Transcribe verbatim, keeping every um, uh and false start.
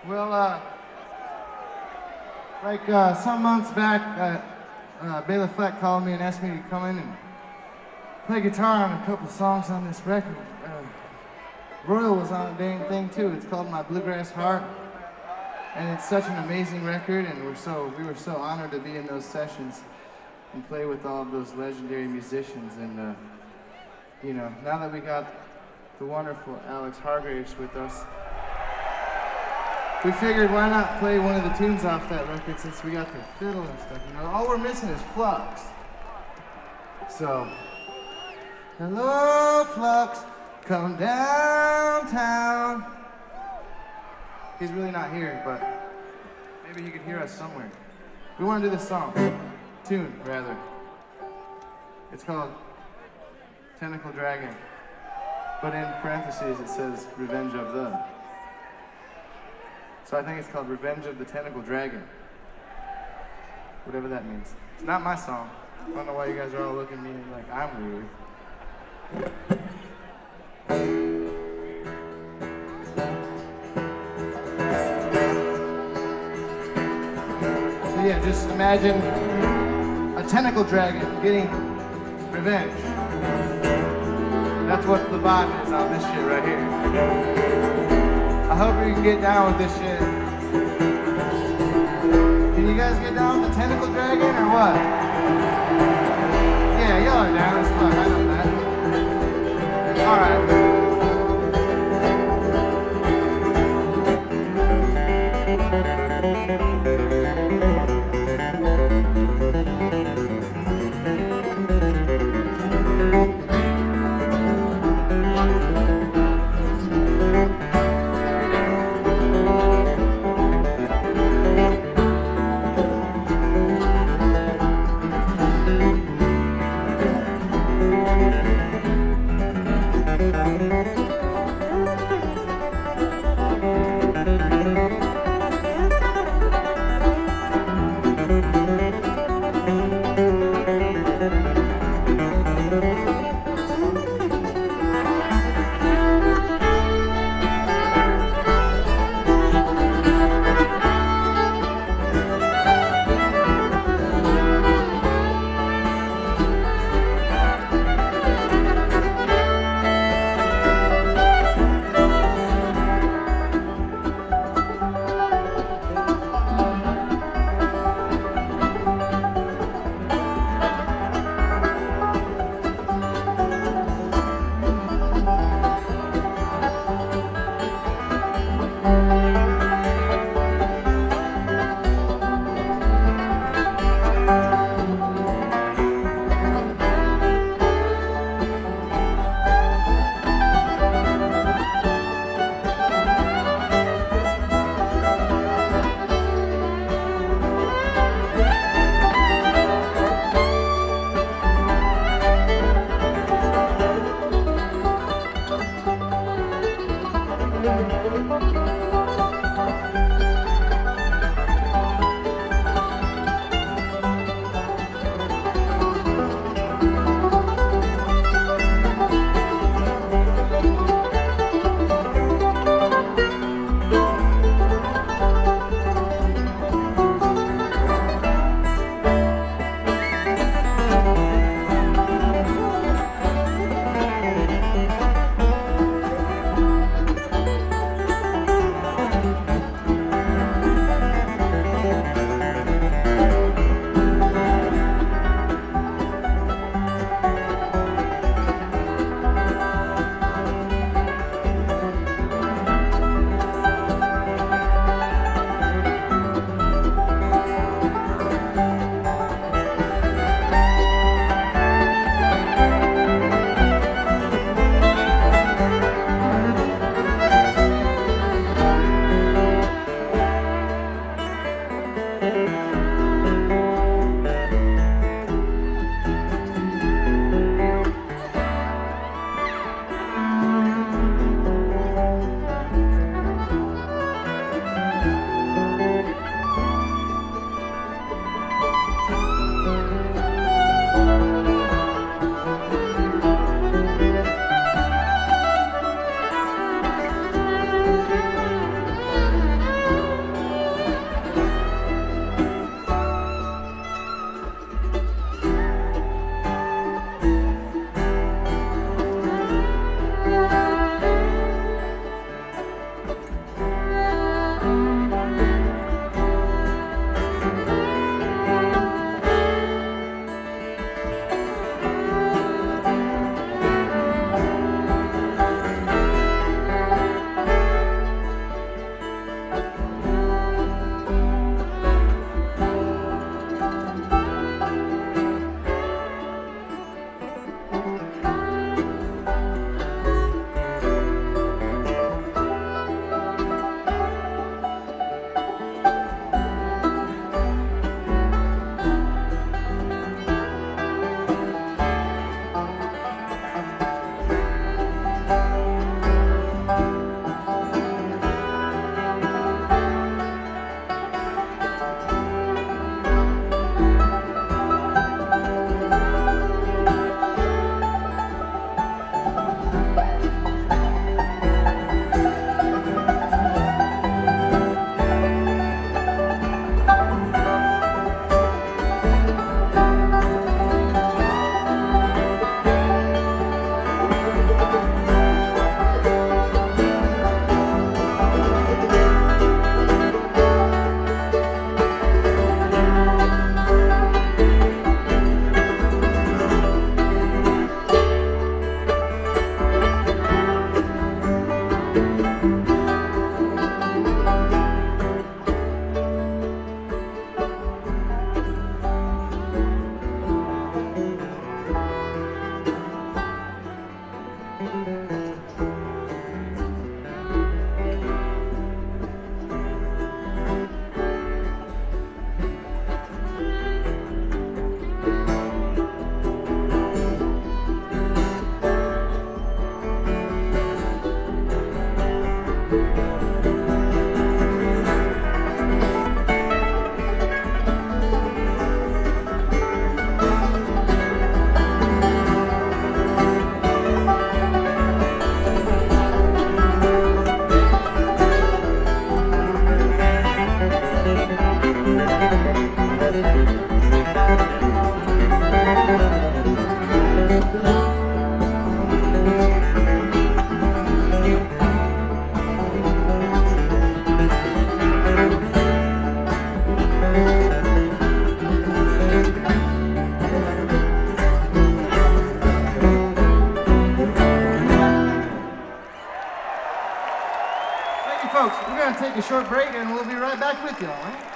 Well, uh, like uh, some months back, uh, uh, Bela Fleck called me and asked me to come in and play guitar on a couple songs on this record. Uh, Royal was on the dang thing too. It's called My Bluegrass Heart, and it's such an amazing record. And we're so we were so honored to be in those sessions and play with all of those legendary musicians. And uh, you know, now that we got the wonderful Alex Hargraves with us, we figured why not play one of the tunes off that record since we got the fiddle and stuff. You know, all we're missing is Flux. So, hello, Flux, come downtown. He's really not here, but maybe he could hear us somewhere. We want to do this song, tune rather. It's called Tentacle Dragon, but in parentheses it says Revenge of the. So I think it's called Revenge of the Tentacle Dragon. Whatever that means. It's not my song. I don't know why you guys are all looking at me like I'm weird. So yeah, just imagine a tentacle dragon getting revenge. That's what the vibe is on this shit right here. I hope you can get down with this shit. Can you guys get down with the tentacle dragon or what? Yeah, y'all are down as fuck, I know that. Alright. short break and we'll be right back with y'all. Right?